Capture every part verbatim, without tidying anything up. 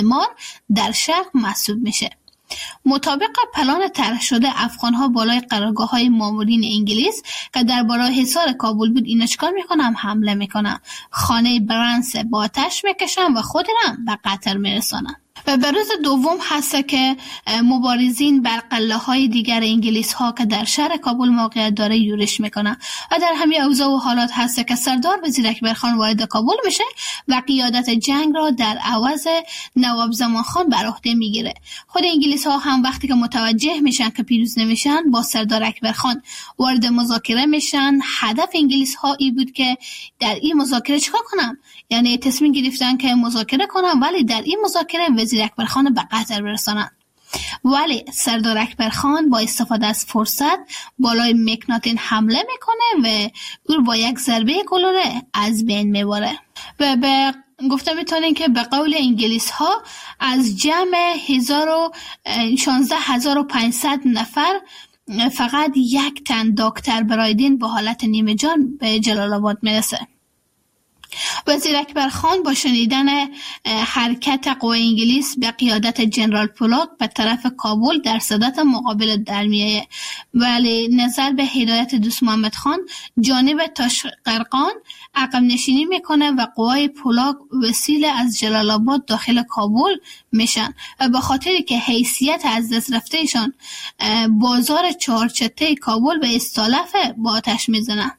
استعمار در شرق محسوب میشه. مطابق پلان طرح شده افغان‌ها بالای قرارگاه‌های مامورین انگلیس که در بالای حصار کابل بود اینا چیکار میکنن؟ حمله میکنن، خانه برنس با آتش میکشن و خود را به قتل میرسانن. و به روز دوم هست که مبارزین بر قلعه‌های دیگر انگلیس ها که در شهر کابل موقعیت داره یورش میکنن و در همین اوضاع و حالات هست که سردار وزیر اکبر خان وارد کابل میشه و قیادت جنگ را در عوض نواب زمان خان بر عهده میگیره. خود انگلیس ها هم وقتی که متوجه میشن که پیروز نمیشن با سردار اکبر خان وارد مذاکره میشن. هدف انگلیس ها ای بود که در این مذاکره چیکار کنن؟ یعنی تصمیم گرفتن که مذاکره کنن ولی در این مذاکره وزیر اکبر خان به قتل برسانن. ولی سردار اکبر خان با استفاده از فرصت بالای مکناتین حمله میکنه و او با یک ضربه گلوله از بین میبره. و به گفته میتونین که به قول انگلیس ها از جمع شانزده هزار و پانصد نفر فقط یک تن دکتر برایدین با حالت نیمه جان به جلال آباد میرسه. وزیر اکبر خان با شنیدن حرکت قوای انگلیس به قیادت جنرال پولاک به طرف کابل در صدت مقابل در میایه، ولی نظر به هدایت دوست محمد خان جانب تاشقرقان عقب نشینی میکنه و قوای پولاک وسیله از جلال آباد داخل کابل میشن و به خاطری که حیثیت از دست رفتهشان بازار چهارچته کابل به استالفه با آتش میزنن.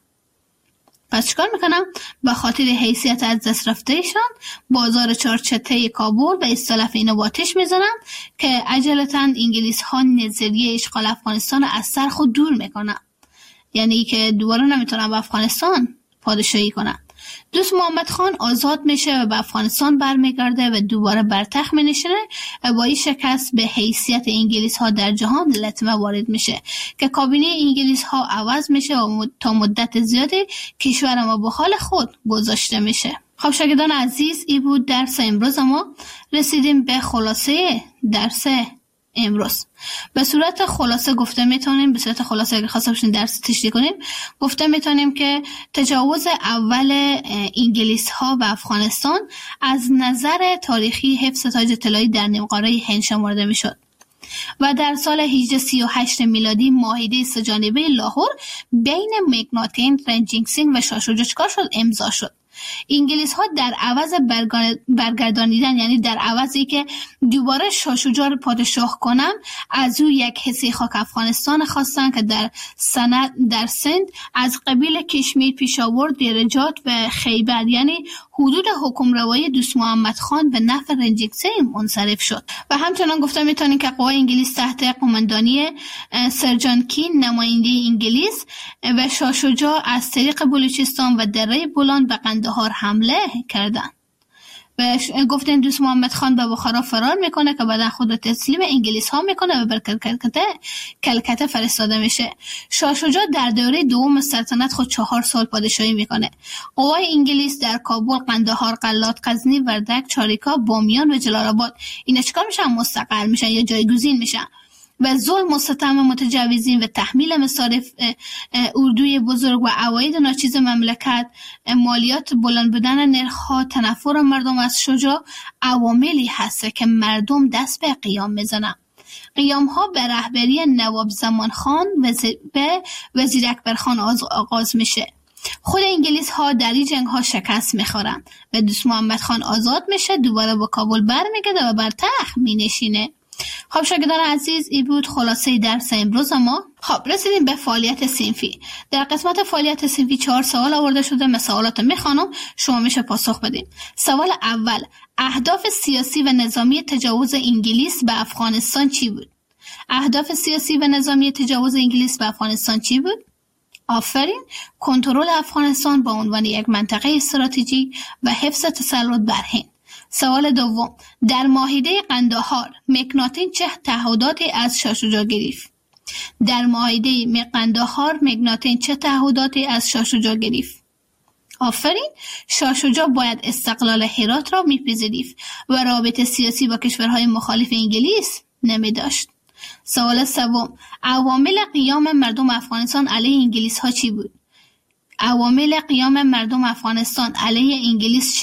پس چیکار میکنم؟ به خاطر حیثیت از دست رفتهشان بازار چهارچته کابل به استالف اینو با آتش میزنن که عجلتاً انگلیس ها نظریه اشغال افغانستان از سر خود دور میکنن، یعنی که دوباره نمیتونن به افغانستان پادشاهی کنن. دوست محمد خان آزاد میشه و به افغانستان برمیگرده و دوباره بر تخت مینشینه و با این شکست به حیثیت انگلیس ها در جهان لطمه وارد میشه که کابینه انگلیس ها عوض میشه و تا مدت زیادی کشور ما به حال خود گذاشته میشه. خب شاگردان عزیز، این بود درس امروز ما. رسیدیم به خلاصه درس امروز. به صورت خلاصه گفته میتونیم، به صورت خلاصه اگر خواسته باشین درس تشریح کنیم، گفته میتونیم که تجاوز اول انگلیس ها به افغانستان از نظر تاریخی حفظ تاج طلایی در نیمقاره هند شمرده میشد و در سال هجده سی و هشت میلادی معاهده سه‌جانبه لاهور بین مکناتین، رنجینگ سینگ و شاه شجاع چیکار شد؟ امضا شد. انگلیس ها در عوض برگردانیدن، یعنی در عوضی که دوباره شاه شجاع رو پادشاه کنن، از او یک حصه خاک افغانستان خواستن که در سند در سند از قبیل کشمیر، پیشاور، دیرجات و خیبر، یعنی حدود حکمروایی دوست محمد خان به نفع رنجینگ سینگ منصرف شد. و همچنان گفته میتونیم که قوای انگلیس تحت قماندانی سر جان کین، نماینده انگلیس، و شاه شجاع از طریق بلوچستان و دره بولان به قندهار حمله کردن و گفتن دوست محمد خان به بخارا فرار میکنه که بعدا خود تسلیم انگلیس ها میکنه و بر کلکته کلکته فرستاده میشه. شاه شجاع در دوره دوم سلطنت خود چهار سال پادشاهی میکنه. قوای انگلیس در کابل، قندهار، قلات، غزنی، وردک، چاریکا، بامیان و جلال آباد اینا چیکار میشن؟ مستقر میشن یا جایگزین میشن و ظلم و ستم متجاوزین و تحمیل مصارف اردوی بزرگ و عواید ناچیز مملکت، مالیات بلند بودن نرخ‌ها، تنفر مردم از شجاع عواملی هست که مردم دست به قیام میزنن. قیام ها به رهبری نواب زمان خان و وزیر اکبر خان آغاز میشه. خود انگلیس ها در این جنگ ها شکست میخورن و دوست محمد خان آزاد میشه، دوباره با کابل برمیگرده و بر تخت مینشینه. خب شاگردان عزیز، این بود خلاصه درس امروز ما. خب رسیدیم به فعالیت صنفی. در قسمت فعالیت صنفی چهار سوال آورده شده. من سوالات میخوانم، شما میشه پاسخ بدین. سوال اول: اهداف سیاسی و نظامی تجاوز انگلیس به افغانستان چی بود؟ اهداف سیاسی و نظامی تجاوز انگلیس به افغانستان چی بود؟ آفرین. کنترل افغانستان با عنوان یک منطقه استراتژیک و حفظ تسلط بر هند. سوال دوم: در معاهده قندهار مکناتین چه تعهداتی از شاه شجاع گرفت؟ در معاهده قندهار مکناتین چه تعهداتی از شاه شجاع گرفت؟ آفرین. شاه شجاع باید استقلال هرات را میپذیرفت و رابطه سیاسی با کشورهای مخالف انگلیس نمی داشت. سوال سوم: عوامل قیام مردم افغانستان علیه انگلیس ها چی بود؟ عوامل قیام مردم افغانستان علیه انگلیس چی بود؟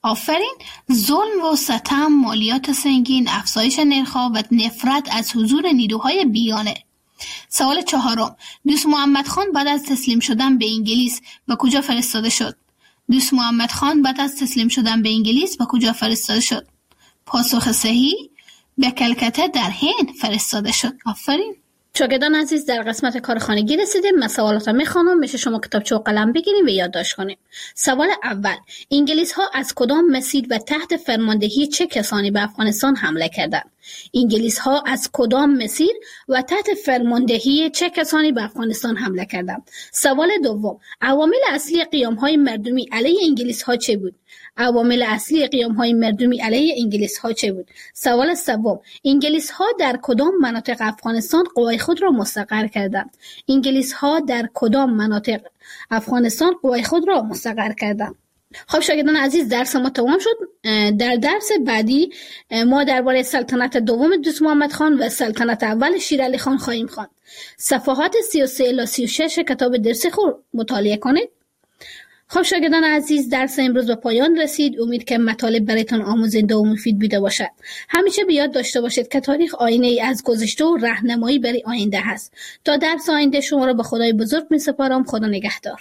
آفرین. ظلم و ستم، مالیات سنگین، افزایش نرخ‌ها و نفرت از حضور نیروهای بیگانه. سوال چهارم. دوست محمد خان بعد از تسلیم شدن به انگلیس به کجا فرستاده شد؟ دوست محمد خان بعد از تسلیم شدن به انگلیس به کجا فرستاده شد؟ پاسخ صحیح به کلکته در هند فرستاده شد. آفرین. شاگردان عزیز، در قسمت کارخانگی رسیدیم. من سوالات رو میخوانم، میشه شما کتابچه و قلم بگیریم و یادداشت کنیم. سوال اول: انگلیس ها از کدام مسیر و تحت فرماندهی چه کسانی به افغانستان حمله کردند؟ انگلیس ها از کدام مسیر و تحت فرماندهی چه کسانی به افغانستان حمله کردند؟ سوال دوم: عوامل اصلی قیام های مردمی علیه انگلیس ها چه بود؟ عوامل اصلی قیام های مردمی علیه انگلیس ها چه بود؟ سوال سوم: انگلیس ها در کدام مناطق افغانستان قوای خود را مستقر کردند؟ انگلیس ها در کدام مناطق افغانستان قوای خود را مستقر کردند؟ خب شاگردان عزیز، درس ما تمام شد. در درس بعدی ما درباره سلطنت دوم دوست محمد خان و سلطنت اول شیر علی خان خواهیم خواند. صفحات سی و سه الی سی و شش کتاب درسی خود مطالعه کنید. خب شاگردان عزیز، درس امروز به پایان رسید. امید که مطالب برایتان آموزنده و مفید بوده باشد. همیشه به یاد داشته باشید که تاریخ آینه ای از گذشته و راهنمایی برای آینده هست. تا درس آینده شما را به خدای بزرگ می سپارم. خدا نگهدار.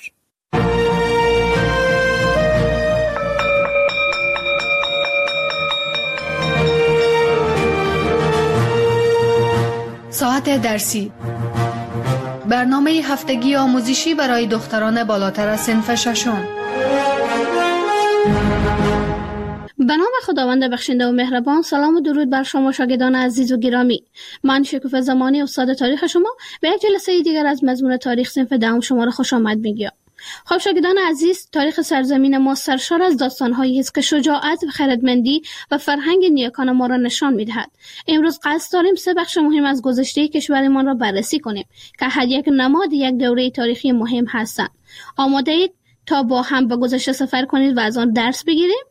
ساعت درسی، برنامه هفتگی آموزشی برای دختران بالاتر از صنف ششم. به نام خداوند بخشنده و مهربان. سلام و درود بر شما شاگردان عزیز و گرامی. من شکوفه زمانی، استاد تاریخ شما، به یک جلسه دیگر از مضمون تاریخ صنف دهم شما را خوش آمد میگم. خب شاگردان عزیز، تاریخ سرزمین ما سرشار از داستان‌هایی است که شجاعت و خردمندی و فرهنگ نیاکان ما را نشان می‌دهد. امروز قصد داریم سه بخش مهم از گذشته کشورمان را بررسی کنیم که هر یک نماد یک دوره تاریخی مهم هستند. آماده اید تا با هم به گذشته سفر کنید و از آن درس بگیریم؟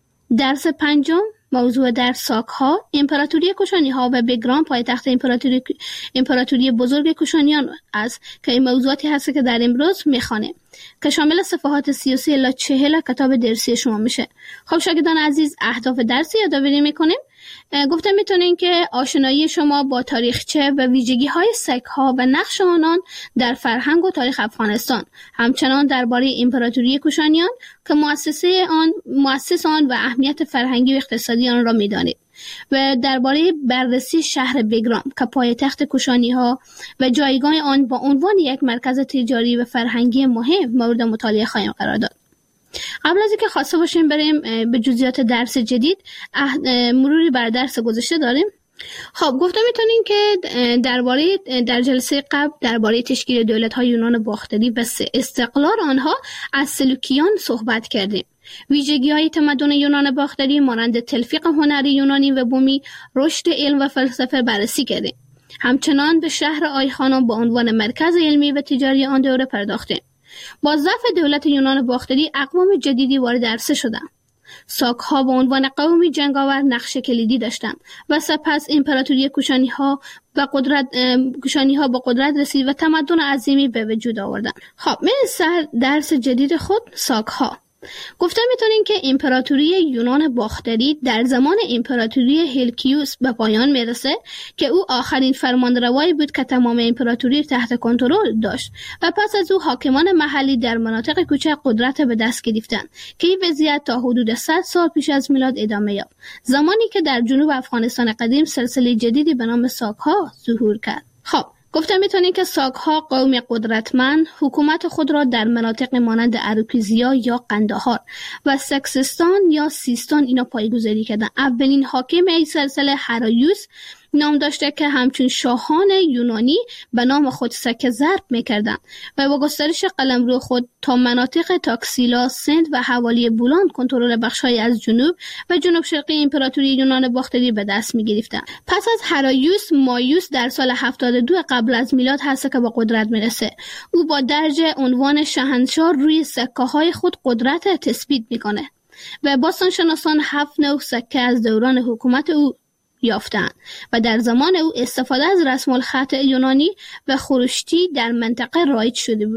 درس پنجم، موضوع در ساک‌ها، امپراتوری کوشانی‌ها و بگرام، پایتخت امپراتوری امپراتوری بزرگ کوشانیان است که این موضوعاتی هست که در امروز می‌خوانیم که شامل صفحات سی و سه الی چهل کتاب درسی شما میشه. خب شاگردان عزیز، اهداف درسی یادآوری می‌کنیم. گفتم میتونین که آشنایی شما با تاریخچه و ویژگی‌های سک‌ها و نقش آنان در فرهنگ و تاریخ افغانستان، همچنان درباره امپراتوری کوشانیان که مؤسسه آن مؤسس آن و اهمیت فرهنگی و اقتصادی آن را میدانید، و درباره بررسی شهر بگرام که پایتخت کوشانی‌ها و جایگاه آن با عنوان یک مرکز تجاری و فرهنگی مهم مورد مطالعه خواهیم قرار داد. قبل از اینکه خواسته باشیم بریم به جزئیات درس جدید، مروری بر درس گذشته داریم. خب گفتم میتونین که درباره در جلسه قبل درباره تشکیل دولت‌های یونان باختری و استقلال آنها از سلوکیان صحبت کردیم. ویژگی‌های تمدن یونان باختری مانند تلفیق هنری یونانی و بومی، رشد علم و فلسفه بررسی کردیم. همچنان به شهر آیخانان با عنوان مرکز علمی و تجاری آن دوره پرداختیم. با ضعف دولت یونان باختری اقوام جدیدی وارد عرصه شدند. ساک‌ها به عنوان قومی جنگاور نقش کلیدی داشتند و سپس امپراتوری کوشانی‌ها و قدرت کوشانی‌ها با قدرت رسید و تمدن عظیمی به وجود آوردند. خب مثل درس جدید خود، ساک‌ها. گفتم میتونین که امپراتوری یونان باختری در زمان امپراتوری هلکیوس به پایان میرسه که او آخرین فرمانروایی بود که تمام امپراتوری تحت کنترل داشت و پس از او حاکمان محلی در مناطق کوچک قدرت به دست گرفتند که این وضعیت تا حدود صد سال پیش از میلاد ادامه یافت، زمانی که در جنوب افغانستان قدیم سلسله جدیدی به نام ساک‌ها ظهور کرد. خب گفتم میتونین که ساک‌ها قوم قدرتمند حکومت خود را در مناطق مانند اروکیزیا یا قندهار و سکسستان یا سیستان اینا پایه‌گذاری کردند. اولین حاکم این سلسله هرایوس نام داشته که همچون شاهان یونانی به نام خود سکه ضرب میکردند و با گسترش قلمرو خود تا مناطق تاکسیلا، سند و حوالی بولان کنترل بخش‌های از جنوب و جنوب شرقی امپراتوری یونان باختری به دست میگرفتند. پس از هرایوس، مایوس در سال هفتاد و دو قبل از میلاد هست که به قدرت میرسه. او با درج عنوان شاهنشاه روی سکه‌های خود قدرت تثبیت میکنه و باستانشناسان هفت نوع سکه از دوران حکومت او یافتند و در زمان او استفاده از رسم الخط یونانی و خروشتی در منطقه رایج شده بود.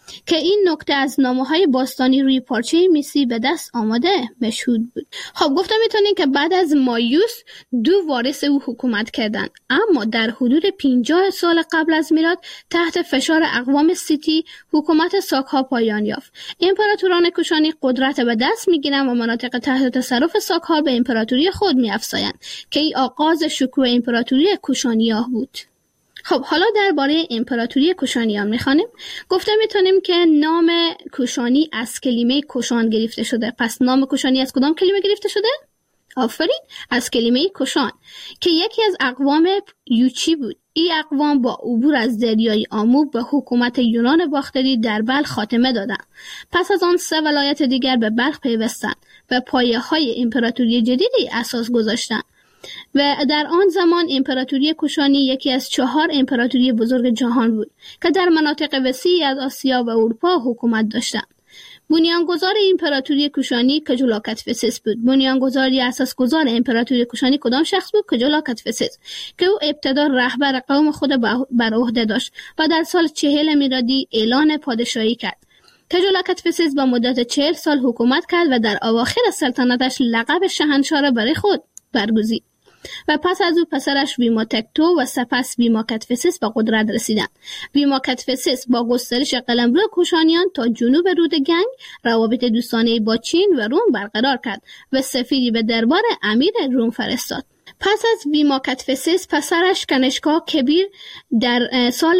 که این نکته از نامه‌های باستانی روی پارچه میسی به دست آمده مشهود بود. خب گفتم میتونین که بعد از مایوس دو وارث او حکومت کردند، اما در حدود پنجاه سال قبل از میلاد تحت فشار اقوام سیتی حکومت ساک‌ها پایان یافت. امپراتوران کوشانی قدرت به دست میگیرند و مناطق تحت تصرف ساک‌ها به امپراتوری خود میافزایند که این آغاز شکوه امپراتوری کوشانیان بود. خب حالا درباره امپراتوری کوشانیان میخوانیم. گفته میتونیم که نام کوشانی از کلمه کوشان گرفته شده. پس نام کوشانی از کدام کلمه گرفته شده؟ آفرین، از کلمه کوشان که یکی از اقوام یوچی بود. این اقوام با عبور از دریای آمو به حکومت یونان باختری در بلخ خاتمه دادند. پس از آن سه ولایت دیگر به بلخ پیوستند و پایه های امپراتوری جدیدی اساس گذاشتند. و در آن زمان امپراتوری کوشانی یکی از چهار امپراتوری بزرگ جهان بود که در مناطق وسیعی از آسیا و اروپا حکومت داشتند. بنیانگذار امپراتوری کوشانی کجولا کدفیسس بود. بنیانگذاری اساسگذار امپراتوری کوشانی کدام شخص بود؟ کجولا کدفیسس که او ابتدا رهبر قوم خود بر عهده داشت و در سال چهل میلادی اعلان پادشاهی کرد. کجولا کدفیسس با مدت چهل سال حکومت کرد و در اواخر سلطنتش لقب شاهنشاه را برای خود برگزید. و پس از او پسرش ویما تکتو و سپس ویما کدفیسس به قدرت رسیدند. ویما کدفیسس با گسترش قلمرو کوشانیان تا جنوب رود گنگ روابط دوستانه با چین و روم برقرار کرد و سفیری به دربار امیر روم فرستاد. پس از ویما کدفیسس پسرش کنشکا کبیر در سال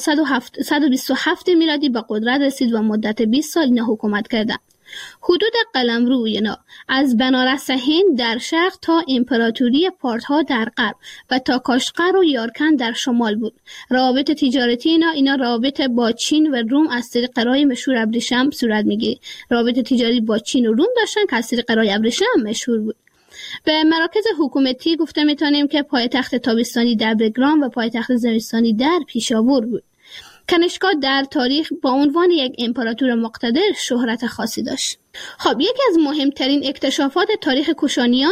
صد و بیست و هفت میلادی به قدرت رسید و مدت بیست سال اینا حکومت کردند. حدود قلمرو اینا از بنارس هند در شرق تا امپراتوری پارتها در غرب و تا کاشغر و یارکن در شمال بود. روابط تجارتی اینا اینا روابط با چین و روم از طریق راه مشهور ابریشم صورت میگیره. روابط تجاری با چین و روم داشتن که از طریق راه ابریشم مشهور بود. به مراکز حکومتی گفته میتونیم که پایتخت تابستانی در بگرام و پایتخت زمستانی در پیشاور بود. کنشکا در تاریخ با عنوان یک امپراتور مقتدر شهرت خاصی داشت. خب یکی از مهمترین اکتشافات تاریخ کوشانیان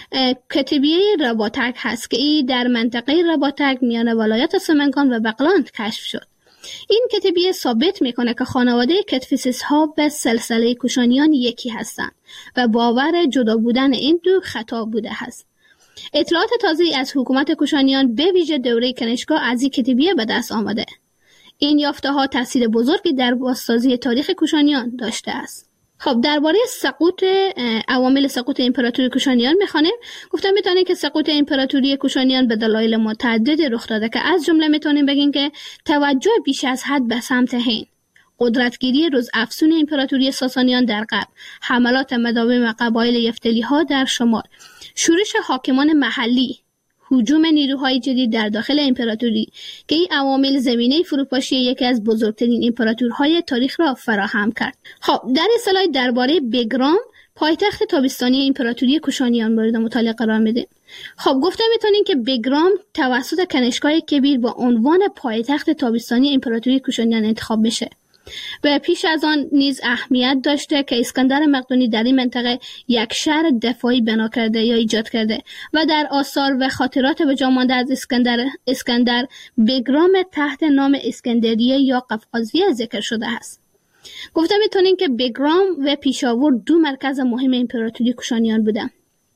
کتیبه رباطک هست که این در منطقه رباطک میان ولایت سمنگان و بغلان کشف شد. این کتیبه ثابت میکنه که خانواده کدفیسس ها به سلسله کوشانیان یکی هستند و باور جدا بودن این دو خطا بوده است. اطلاعات تازه از حکومت کوشانیان به ویژه دوره کنشکا از این کتیبه به دست آمده. این یافته ها تاثیر بزرگی در بازسازی تاریخ کوشانیان داشته است. خب درباره سقوط عوامل سقوط امپراتوری کوشانیان میخوانیم. گفتم میتونه که سقوط امپراتوری کوشانیان به دلایل متعدد رخ داده که از جمله میتونیم بگیم که توجه بیش از حد به سمت هند، قدرتگیری روز افزون امپراتوری ساسانیان در غرب، حملات مداوم قبایل یفتلی ها در شمال، شورش حاکمان محلی، هجوم نیروهای جدید در داخل امپراتوری که این عوامل زمینه فروپاشی یکی از بزرگترین امپراتورهای تاریخ را فراهم کرد. خب در اصطلاح درباره بگرام پایتخت تابستانی امپراتوری کوشانیان مورد مطالعه قرار میده. خب گفتم میتونین که بگرام توسط کنشکای کبیر با عنوان پایتخت تابستانی امپراتوری کوشانیان انتخاب میشه و پیش از آن نیز اهمیت داشته که اسکندر مقدونی در این منطقه یک شهر دفاعی بنا کرده یا ایجاد کرده و در آثار و خاطرات به جا مانده از اسکندر اسکندر بگرام تحت نام اسکندریه یا قفقازیه ذکر شده است. گفتم میتونین که بگرام و پیشاور دو مرکز مهم امپراتوری کوشانیان بودند.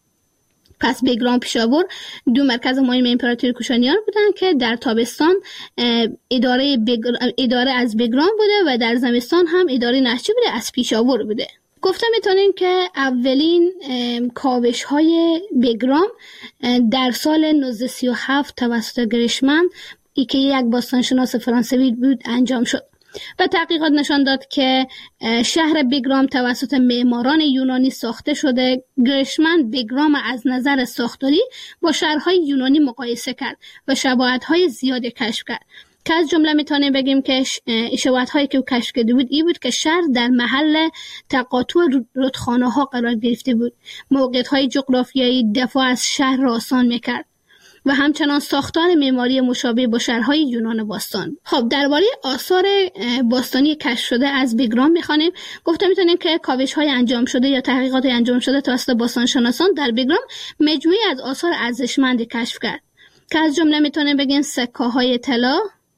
پس بگرام پیشاور دو مرکز مهم امپراتوری کوشانیان بودند که در تابستان اداره بگر... اداره از بگرام بوده و در زمستان هم اداره نشچی بوده از پیشاور بوده. گفتم میتونیم که اولین کاوش های بگرام در سال نوزده سی و هفت توسط گرشمن ای که یک باستانشناس فرانسوی بود انجام شد و تحقیقات نشان داد که شهر بگرام توسط معماران یونانی ساخته شده. گرشمن بگرام از نظر ساختاری با شهرهای یونانی مقایسه کرد و شباهت‌های زیادی کشف کرد که از جمله میتونیم بگیم که شباهت‌هایی که او کشف کرده بود این بود که شهر در محل تقاطع رودخانه‌ها قرار گرفته بود. موقعیت‌های جغرافیایی دفاع از شهر را آسان میکرد و همچنان ساختار معماری مشابه با شهرهای یونان باستان. خب درباره آثار باستانی کشف شده از بگرام میخوانیم. گفته میتونیم که کاوش‌های انجام شده یا تحقیقات انجام شده توسط باستانشناسان در بگرام مجموعی از آثار ارزشمندی کشف کرد که از جمله میتونیم بگیم سکه‌های طلا،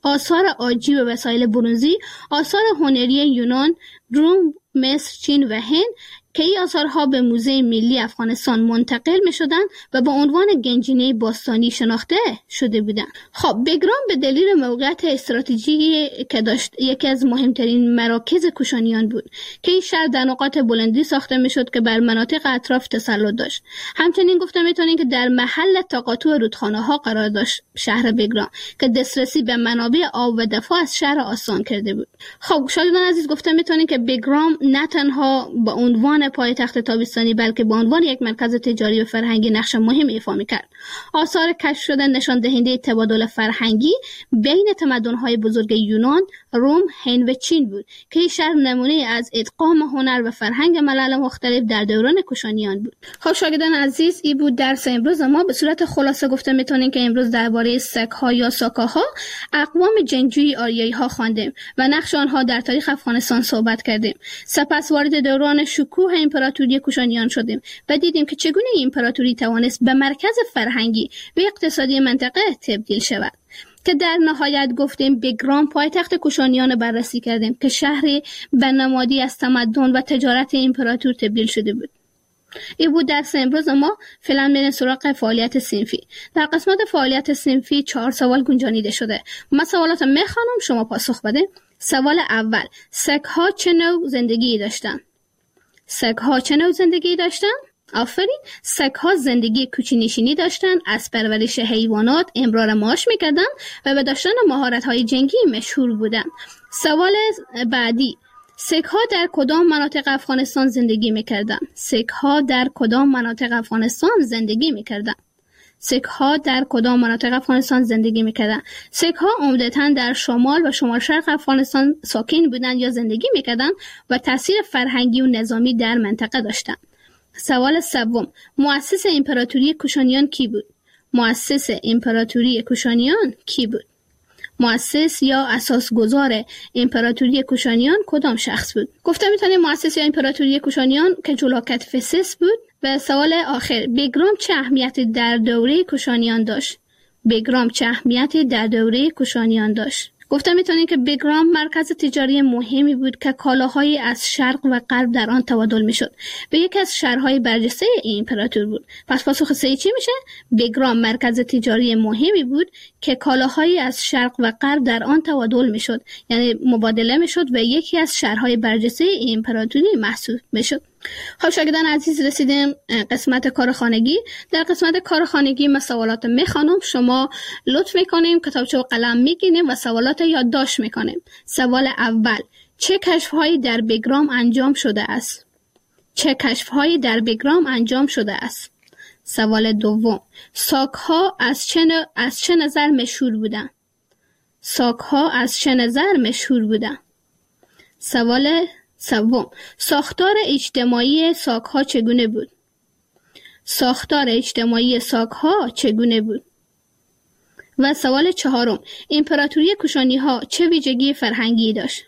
آثار عاجی و وسایل برنزی، آثار هنری یونان، روم، مصر، چین و هند که این آثارها به موزه ملی افغانستان منتقل می شدن و با عنوان گنجینه باستانی شناخته شده بودند. خب بگرام به دلیل موقعیت استراتژیکی که داشت یکی از مهمترین مراکز کوشانیان بود که این شهر در نقاط بلندی ساخته می شد که بر مناطق اطراف تسلط داشت. همچنین گفته می تونیم که در محل تقاطع رودخانه ها قرار داشت شهر بگرام که دسترسی به منابع آب و دفاع از شهر آسان کرده بود. خب شاگردان عزیز گفته می تونیم که بگرام نه تنها با عنوان پایتخت تابستانی بلکه به عنوان یک مرکز تجاری و فرهنگی نقش مهم ایفا می‌کرد. آثار کشف شده نشان دهنده تبادل فرهنگی بین تمدن‌های بزرگ یونان، روم، هند و چین بود که این شهر نمونه از ادغام هنر و فرهنگ ملل مختلف در دوران کوشانیان بود. خب شاگردان عزیز این بود درس امروز ما. به صورت خلاصه گفته می‌تونیم که امروز درباره سک‌ها یا ساکاها اقوام جنگجوی آریایی‌ها خواندیم و نقش آنها در تاریخ افغانستان صحبت کردیم. سپس وارد دوران شکوه امپراتوری کوشانیان شدیم و دیدیم که چگونه این امپراتوری توانست به مرکز فرهنگی و اقتصادی منطقه تبدیل شود که در نهایت گفتیم بگرام پایتخت کوشانیان بررسی کردیم که شهری بنمادی از تمدن و تجارت امپراتور تبدیل شده بود. این بود درس امروز ما. فعلا بریم سراغ فعالیت صنفی. در قسمت فعالیت صنفی چهار سوال گنجانیده شده. من سوالات میخوانم، شما پاسخ بده. سوال اول: سگ‌ها چه نوع زندگی داشتند؟ سگ‌ها چه نوع زندگی داشتن؟ آفرین. سگ‌ها زندگی کوچ‌نشینی داشتن، از پرورش حیوانات امرار معاش می‌کردن و به داشتن مهارت‌های جنگی مشهور بودن. سوال بعدی: سگ‌ها در کدام مناطق افغانستان زندگی می‌کردن؟ سگ‌ها در کدام مناطق افغانستان زندگی می‌کردن؟ سگ‌ها در کدام مناطق افغانستان زندگی می‌کردند؟ سگ‌ها عمدتاً در شمال و شمال شرق افغانستان ساکن بودند یا زندگی می‌کردند و تأثیر فرهنگی و نظامی در منطقه داشتند. سوال سوم: مؤسس امپراتوری کوشانیان کی بود؟ مؤسس امپراتوری کوشانیان کی بود؟ مؤسس یا اساسگذار امپراتوری کوشانیان کدام شخص بود؟ گفته می‌تونیم مؤسس امپراتوری کوشانیان که جولاکت فسس بود. و سوال آخر: بگرام چه اهمیتی در دوره کوشانیان داشت؟ بگرام چه اهمیتی در دوره کوشانیان داشت؟ گفته میتونیم که بگرام مرکز تجاری مهمی بود که کالاهایی از شرق و غرب در آن تبادل میشد و یکی از شهرهای برجسته این امپراتور بود. پس پاسخ سه چی میشه؟ بگرام مرکز تجاری مهمی بود که کالاهایی از شرق و غرب در آن تبادل میشد، یعنی مبادله میشد و یکی از شهرهای برجسته این امپراتوری محسوب میشد. خب شاگردان عزیز رسیدیم قسمت کار خانگی. در قسمت کار خانگی من سوالات میخوانم، شما لطف میکنیم کتابچه و قلم میگیریم و سوالات یادداشت میکنیم. سوال اول: چه کشف‌هایی در بگرام انجام شده است؟ چه کشف‌هایی در بگرام انجام شده است؟ سوال دوم: ساک‌ها از چه ن... از چه نظر مشهور بودند؟ ساک‌ها از چه نظر مشهور بودند؟ سوال سوم: ساختار اجتماعی ساک‌ها چگونه بود؟ ساختار اجتماعی ساک‌ها چگونه بود؟ و سوال چهارم: امپراتوری کوشانی‌ها چه ویژگی فرهنگی داشت؟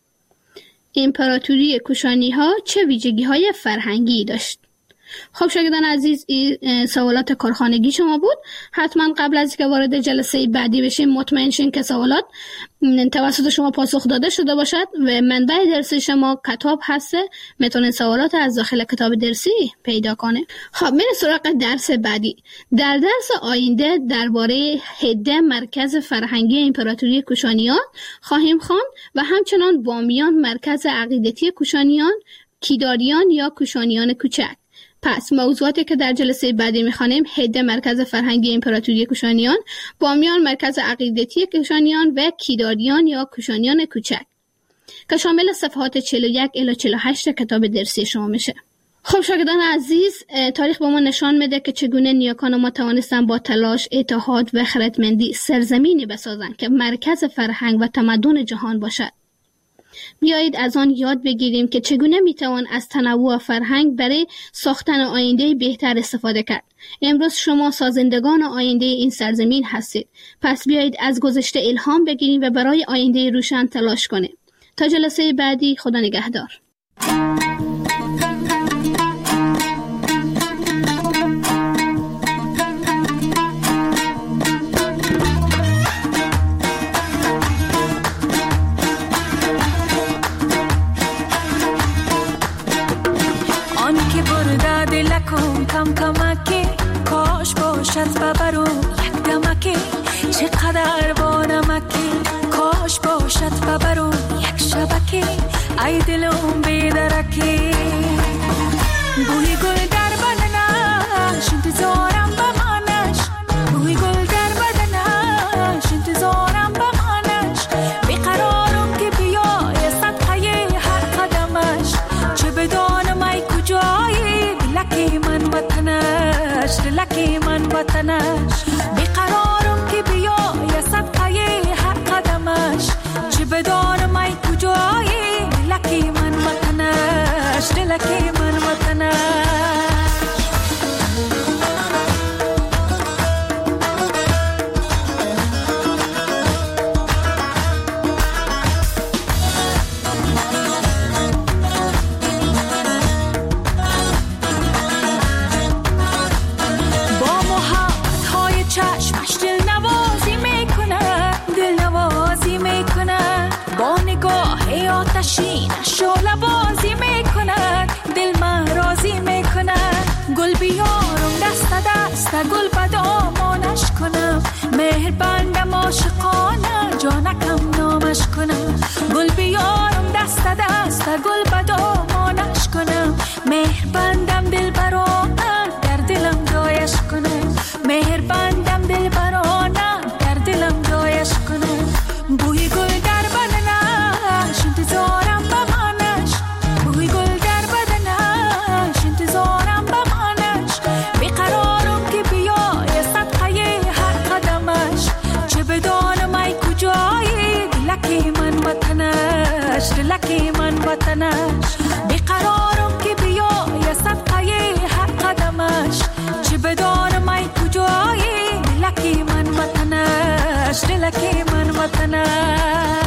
امپراتوری کوشانی‌ها چه ویژگی‌های فرهنگی داشت؟ خب شاگردان عزیز این سوالات کارخانگی شما بود. حتما قبل از اینکه وارد جلسه بعدی بشیم مطمئن شین که سوالات توسط شما پاسخ داده شده باشد و منبع درسی شما کتاب هسته، میتونید سوالات از داخل کتاب درسی پیدا کنه. خب میریم سراغ درس بعدی. در درس آینده درباره هده مرکز فرهنگی امپراتوری کوشانیان خواهیم خواند و همچنان بامیان مرکز عقیدتی کوشانیان، کیداریان یا کوشانیان کوچک. پس موضوعاتی که در جلسه بعدی میخوانیم: هده مرکز فرهنگی امپراتوری کوشانیان، بامیان مرکز عقیدتی کوشانیان و کیداریان یا کوشانیان کوچک که شامل صفحات چهل و یک الی چهل و هشت کتاب درسی شما میشه. خب شاگردان عزیز تاریخ به ما نشان میده که چگونه نیاکان ما توانستن با تلاش، اتحاد و خردمندی سرزمینی بسازن که مرکز فرهنگ و تمدن جهان باشد. بیایید از آن یاد بگیریم که چگونه میتوان از تنوع فرهنگ برای ساختن آینده بهتر استفاده کرد. امروز شما سازندگان آینده این سرزمین هستید. پس بیایید از گذشته الهام بگیریم و برای آینده روشن تلاش کنیم. تا جلسه بعدی، خدا نگهدار. ببرو یک دمکی چقدر با نمکی کاش باشد ببرو یک شبکی ای دلم بیدرکی بوی گل در بدنش انتظارم بمانش بوی گل در بدنش انتظارم بمانش بیقرارم که بیای صدقه هر قدمش چه بدانم ای کجایی دلکی من وطنش دلکی من وطنش بیقرارم که بیای صدقه هر قدمش چه بدانم ای کجایی دلکی من وطنش دلکی من وطنش شعله بازی میکند دل من راضی میکند گل بیارم دست دست گل بدامانش کنم مهربانم عاشقانه جانکم نامش کنم گل بیارم دست دست گل بدامانش کنم مهربانم دل برانه در دلم جایش کنم مهربانم دل برانه در دلم جایش کنم بوی گل در بدنش انتظارم بمانش بوی گل در بدنش انتظارم بمانش بیقرارم که بیای صدقه هر قدمش چه بدانم ای کجایی دلکی من وطنش دلکی من وطنش بیقرارم که بیای صدقه هر قدمش چه بدانم ای کجایی دلکی من وطنش دلکی من وطنش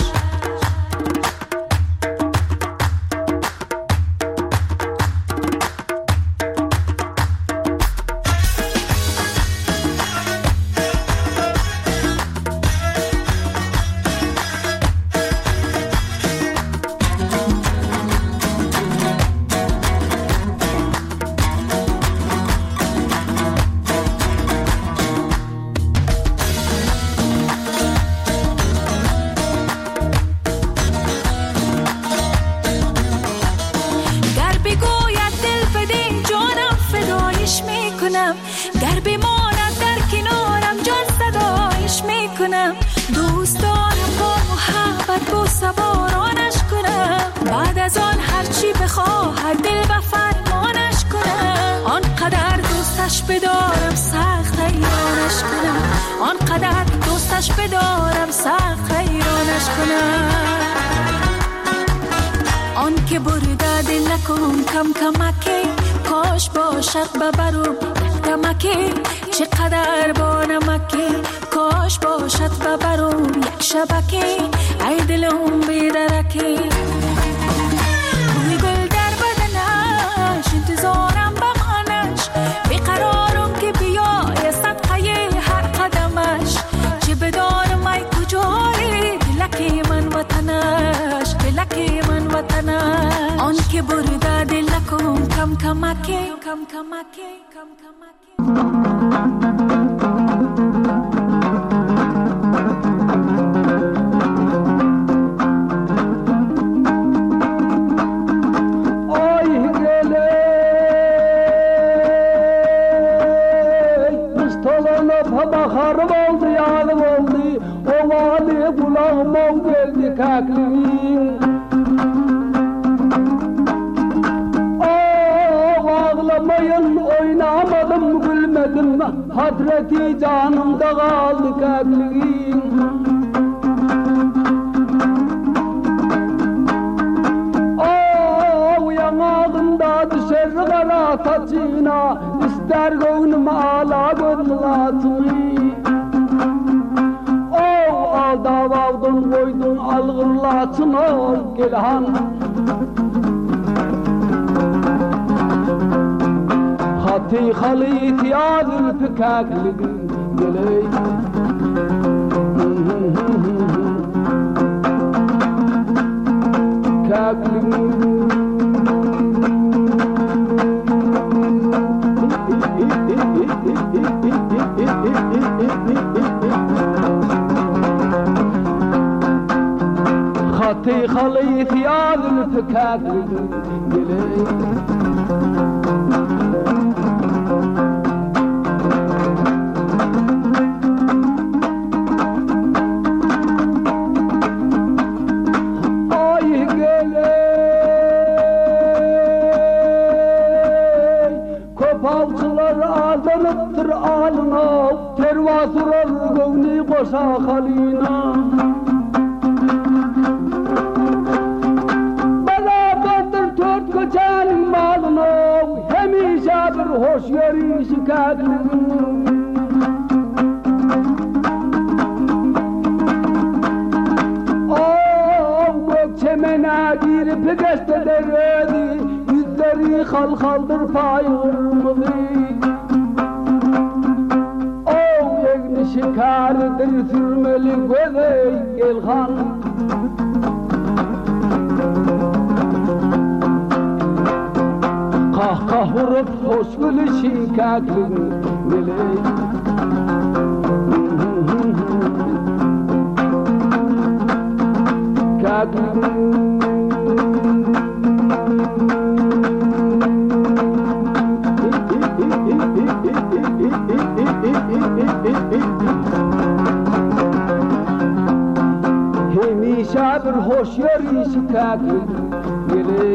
گر بماند در کنارم جان صدایش میکنم دوست دارم با محبت با سوارانش کنم بعد از آن هرچی بخواهد دل و فرمانش کنم آنقدر دوستش بدارم سخت حیرانش کنم آنقدر دوستش بدارم سخت حیرانش کنم آن که برده دل نکن کم کمکی کاش باشد ببرم دمکی چقدر با نمکی کاش باشد ببرم یک شبکی ای دلم بیدرکی بوی گل در بدنش انتظارم بمانش بیقرارم که بیای صدقه هر قدمش چه بدانم ای کجایی دلکی من وطنش دلکی من وطنش آن که برده دل نکن کم کمکی کم کمکی کم کمکی Harım oldu, yanım oldu, o vali kulağıma geldi kakliğin. Oh, ağlamayın, oynamadım, gülmedim, hadreti canımda kaldı kakliğin. Oh, yanağında düşer kara saçına, ister gönlüm ağla gönlatını. Davavdun koydun algırlatın ol gelhan Hati halit yadın pekakligin geley Kakligin خطي خليت يا الفكاك قلي آي قلي Kopalçılar aldanıptır alına Tervasırar gövni koşa halina hoş görüşü kadın Oh gökçemene girip geste deredi yüzleri hal haldır payırmızı Oh yegni şikardır sürmeli gözey gelhan Kah vurup hoş gülüşü kaklın geley Kaklın Hemişe bir hoş yarışı kaklın geley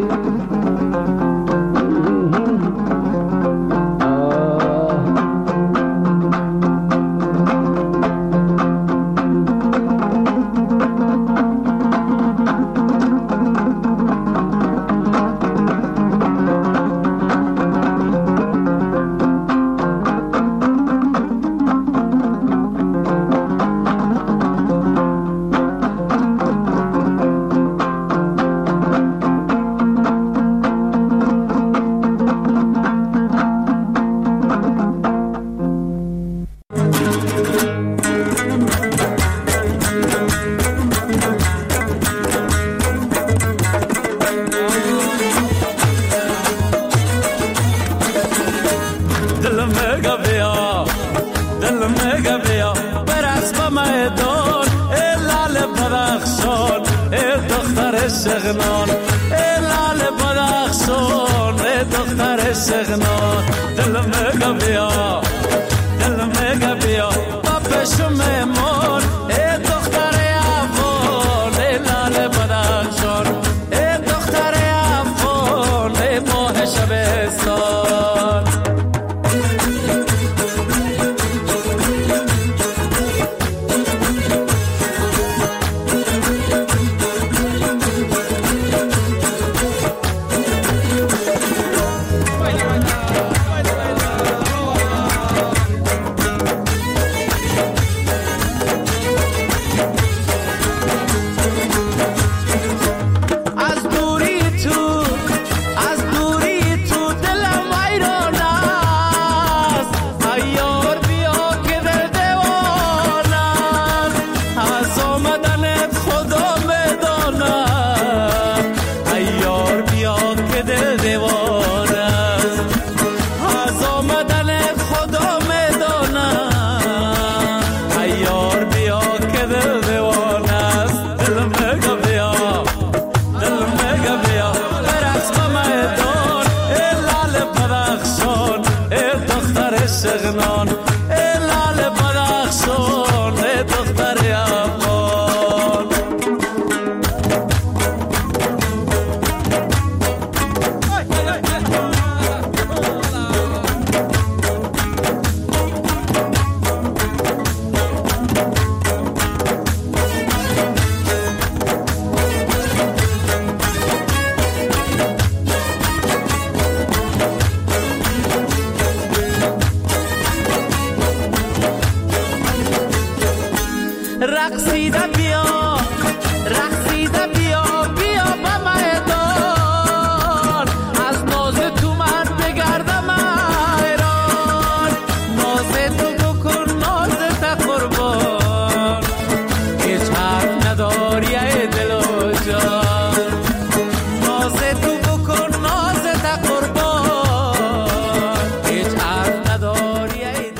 سغنان لال بدخشان دختر سغنان دلم گبیا دلم گبیا بابشم مون دختر افغان لال بدخشان دختر افغان ماه شبستان سغنان لال بدخشان دختر افغان رقصیده بیا